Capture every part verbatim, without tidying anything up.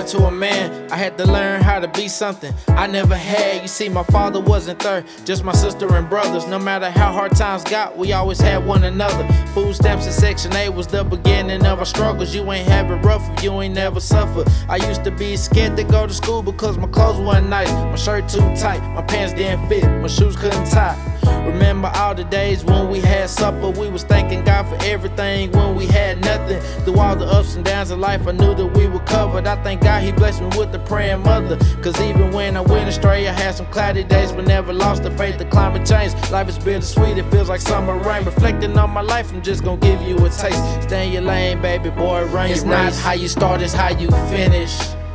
to a man. I had to learn how to be something I never had. You see, my father wasn't there, just my sister and brothers. No matter how hard times got, we always had one another. Food stamps and Section eight was the beginning of our struggles. You ain't have it rough if you ain't never suffered. I used to be scared to go to school because my clothes weren't nice. My shirt too tight, my pants didn't fit, my shoes couldn't tie. Remember all the days when we had supper. We was thanking God for everything when we had nothing. Through all the ups and downs of life, I knew that we were covered. I thank God he blessed me with the praying mother. Cause even when I went astray, I had some cloudy days, but never lost the faith that climate change. Life is bittersweet, it feels like summer rain. Reflecting on my life, I'm just gonna give you a taste. Stay in your lane, baby boy, run your race. It's not how you start, it's how you finish.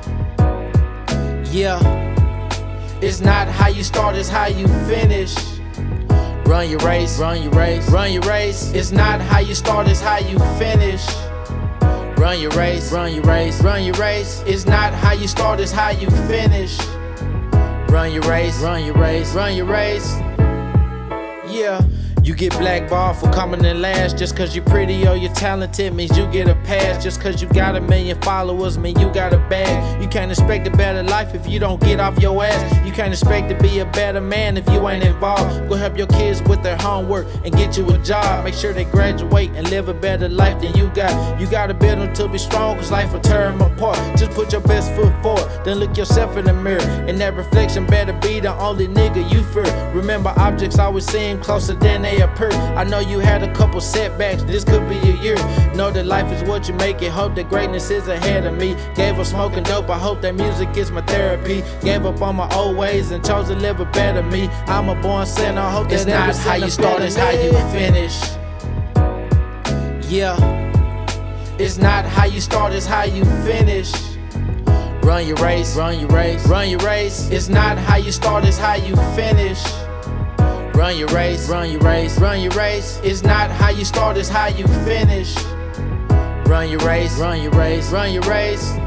Yeah. It's not how you start, it's how you finish. Run your race, run your race, run your race. It's not how you start, it's how you finish. Run your race, run your race, run your race. It's not how you start, it's how you finish. Run your race, run your race, run your race. Yeah. You get blackballed for coming in last. Just cause you're pretty or you're talented means you get a pass. Just cause you got a million followers mean you got a bag. You can't expect a better life if you don't get off your ass. You can't expect to be a better man if you ain't involved. Go help your kids with their homework and get you a job. Make sure they graduate and live a better life than you got. You gotta build them to be strong, cause life will tear them apart. Just put your best foot forward, then look yourself in the mirror. And that reflection better be the only nigga you fear. Remember, objects always seem closer than they appear. I know you had a couple setbacks, this could be a year. Know that life is what you make it, hope that greatness is ahead of me. Gave up smoking dope, I hope that music is my therapy. Gave up on my old ways and chose to live a better me. I'm a born sinner, I hope it's not how you start, it's how you finish. Yeah. It's not how you start, it's how you finish. Run your race, run your race, run your race. It's not how you start, it's how you finish. Run your race, run your race, run your race. It's not how you start, it's how you finish. Run your race, run your race, run your race.